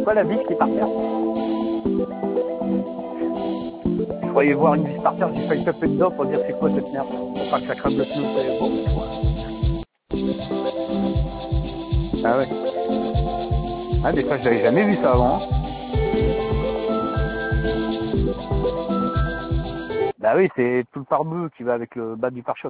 quoi la vis qui est par terre? Je croyais voir une vis par terre, j'ai failli taper dedans pour dire c'est quoi cette merde, pour pas que ça crame le pneu. Ah ouais. Ah mais ça j'avais jamais vu ça avant. Bah oui, c'est tout le pare-beu qui va avec le bas du pare-choc.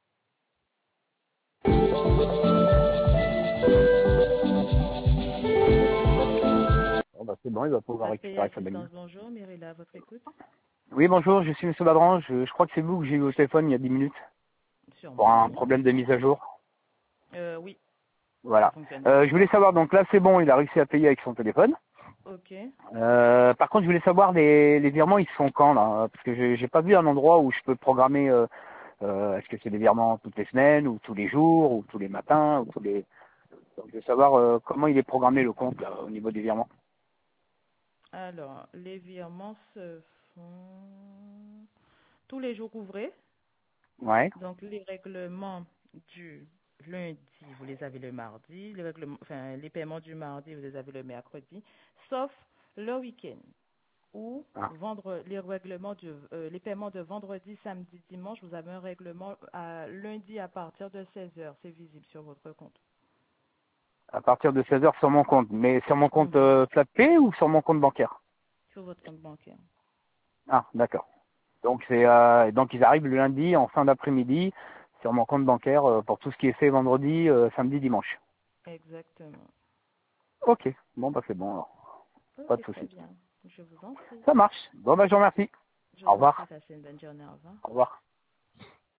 Bon bah c'est bon, il va pouvoir API récupérer sa bagnole. Assistance, bonjour, Mireille à votre écoute. Oui bonjour, je suis Monsieur Badran, je crois que c'est vous que j'ai eu au téléphone il y a 10 minutes pour Sûrement, un oui. problème de mise à jour. Oui, ça Voilà. fonctionne Je toujours. voulais savoir, donc là c'est bon, il a réussi à payer avec son téléphone. Ok. Par contre, je voulais savoir les virements, ils se font quand là? Parce que j'ai pas vu un endroit où je peux programmer. Est-ce que c'est des virements toutes les semaines ou tous les jours ou tous les matins ou tous les. Donc, je veux savoir comment il est programmé le compte là, au niveau des virements. Alors, les virements se font tous les jours ouvrés. Ouais. Donc, les règlements du lundi, vous les avez le mardi. Les paiements du mardi, vous les avez le mercredi. Sauf le week-end. Ou Ah. les paiements de vendredi, samedi, dimanche, vous avez un règlement à lundi à partir de 16 heures. C'est visible sur votre compte. À partir de 16 heures sur mon compte. Mais sur mon compte Mhm. FlatPay ou sur mon compte bancaire? Sur votre compte bancaire. Ah, d'accord. Donc donc ils arrivent le lundi en fin d'après-midi sur mon compte bancaire pour tout ce qui est fait vendredi, samedi, dimanche. Exactement. Ok. Bon bah c'est bon alors. Pas de Ok, très souci. bien. Je vous en prie. Ça marche. Bon bah je vous remercie. Je Au vous en prie, revoir. passez une bonne journée. Au revoir. Au revoir.